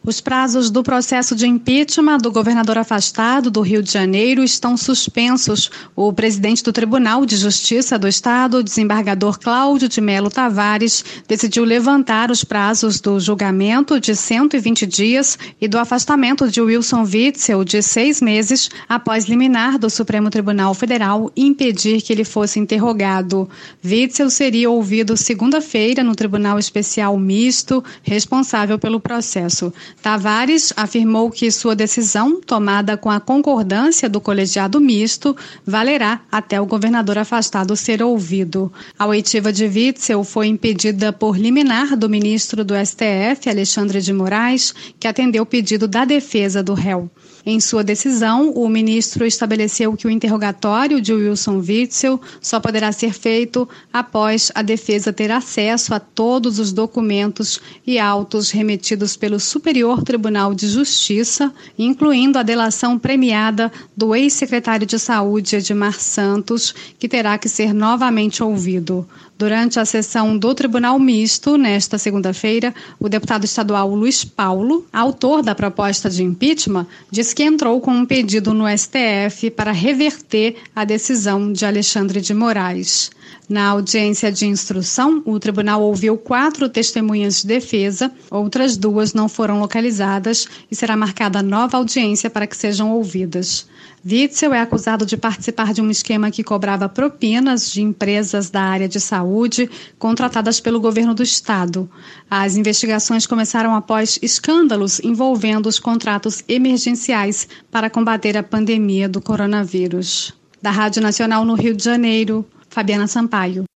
Os prazos do processo de impeachment do governador afastado do Rio de Janeiro estão suspensos. O presidente do Tribunal de Justiça do Estado, o desembargador Cláudio de Mello Tavares, decidiu levantar os prazos do julgamento de 120 dias e do afastamento de Wilson Witzel de 6 meses após liminar do Supremo Tribunal Federal impedir que ele fosse interrogado. Witzel seria ouvido segunda-feira no Tribunal Especial Misto, responsável pelo processo. Tavares afirmou que sua decisão, tomada com a concordância do colegiado misto, valerá até o governador afastado ser ouvido. A oitiva de Witzel foi impedida por liminar do ministro do STF, Alexandre de Moraes, que atendeu o pedido da defesa do réu. Em sua decisão, o ministro estabeleceu que o interrogatório de Wilson Witzel só poderá ser feito após a defesa ter acesso a todos os documentos e autos remetidos pelo Superior Tribunal de Justiça, incluindo a delação premiada do ex-secretário de Saúde, Edmar Santos, que terá que ser novamente ouvido. Durante a sessão do Tribunal Misto, nesta segunda-feira, o deputado estadual Luiz Paulo, autor da proposta de impeachment, disse que entrou com um pedido no STF para reverter a decisão de Alexandre de Moraes. Na audiência de instrução, o tribunal ouviu 4 testemunhas de defesa, outras 2 não foram localizadas e será marcada nova audiência para que sejam ouvidas. Witzel é acusado de participar de um esquema que cobrava propinas de empresas da área de saúde contratadas pelo governo do estado. As investigações começaram após escândalos envolvendo os contratos emergenciais para combater a pandemia do coronavírus. Da Rádio Nacional no Rio de Janeiro, Fabiana Sampaio.